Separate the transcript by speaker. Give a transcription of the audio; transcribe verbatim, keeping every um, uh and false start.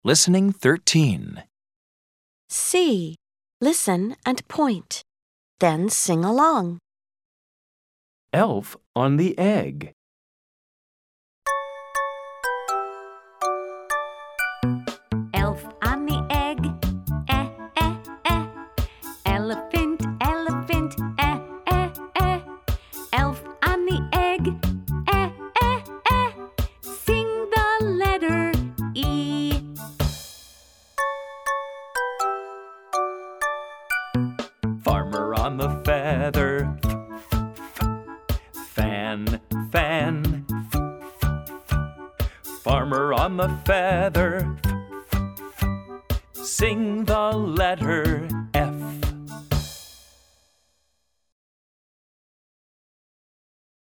Speaker 1: Listening thirteen.
Speaker 2: C. Listen and point. Then sing along.
Speaker 3: Elf on the egg.
Speaker 4: Elf on the egg, eh, eh, eh. Elephant, elephant, eh, eh, eh. Elf on the egg, eh, eh, eh. Sing the letter E.
Speaker 3: Farmer on the feather. Fan, fan. Farmer on the feather. Sing the letter